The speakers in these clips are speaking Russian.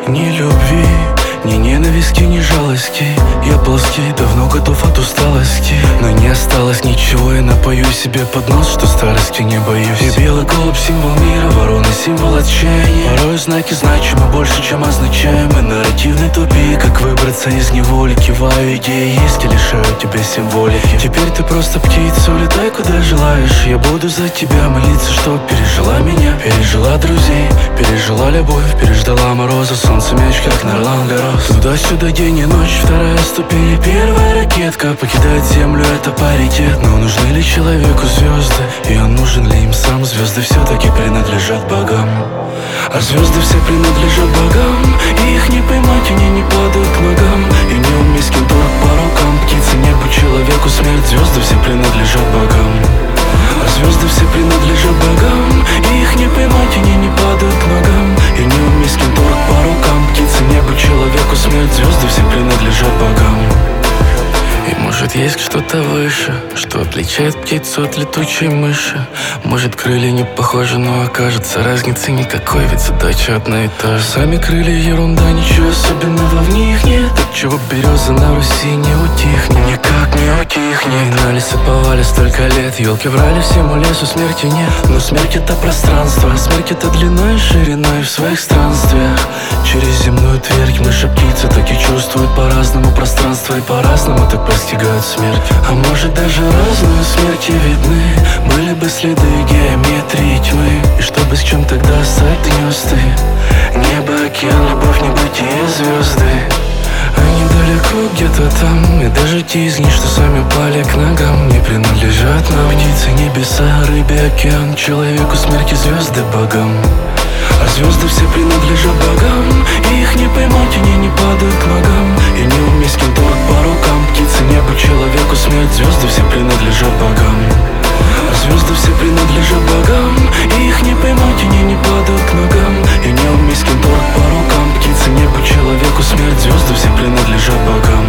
Ни любви, ни ненависти, ни жалости. Я плоский, давно готов от усталости, но не осталось ничего, я напою себе под нос, что старости не боюсь. И белый голубь — символ мира, ворона — символ отчаяния. Порой знаки значимы больше, чем означаемый. Нарративный тупик, как выбраться из неволи. Киваю, идеи есть и лишаю тебя символики. Теперь ты просто птица, улетай куда желаешь. Я буду за тебя молиться, чтоб пережила меня. Пережила друзей, пережила любовь, переждала морозы. Солнце мяч, как на Ролан Гаррос. Туда-сюда день и ночь, вторая ступень и первая ракетка. Покидает землю, это паритет. Но нужны ли человеку звезды? И он нужен ли им сам? Звезды все-таки принадлежат богам. А звезды все принадлежат богам. И их не поймать, они не падают к ногам. И не уместь кентурок по рукам. Птицы, небу, человеку смерть. Звезды все принадлежат богам. А звезды все принадлежат богам. И их не поймать, они не падают к ногам. И не уместь кентурок по рукам. Птицы, небу, человеку смерть. Звезды все принадлежат богам. И может есть что-то выше, что отличает птицу от летучей мыши. Может крылья не похожи, но окажется разницы никакой, ведь задача одна и та же. Сами крылья ерунда, ничего особенного в них нет. Так чего береза на Руси не утихнет, никак не утихнет. На лесы повали столько лет, елки врали всему лесу, смерти нет. Но смерть — это пространство, смерть — это длина и ширина. И в своих странствиях через земную твердь мыши птицы так и чувствуют по-разному пространство. И по-разному так постигают смерть. А может даже разные смерти видны. Были бы следы геометрии тьмы. И чтобы с чем тогда соотнес ты небо, океан, любовь, небытие, звезды. Они далеко где-то там. И даже те из них, что сами упали к ногам, не принадлежат нам. Птицы, небеса, рыбе, океан, человеку смерти, звезды богам. А звезды все принадлежат богам. И их не поймать, они не падают к ногам. И не уместь кентурок по рукам. Птицы, небу, человеку смерть. Звезды все принадлежат богам. А звезды все принадлежат богам. И их не поймать, они не падают к ногам. И не уместь кентурок по рукам. Птицы, небу, человеку смерть. Звезды все принадлежат богам.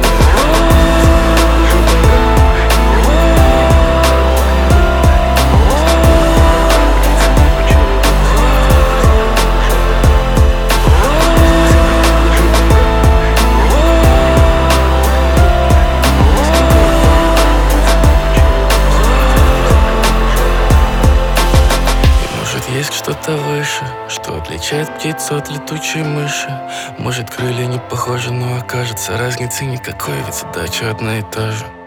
Есть что-то выше, что отличает птицу от летучей мыши. Может крылья не похожи, но окажется разницы никакой, ведь задача одна и та же.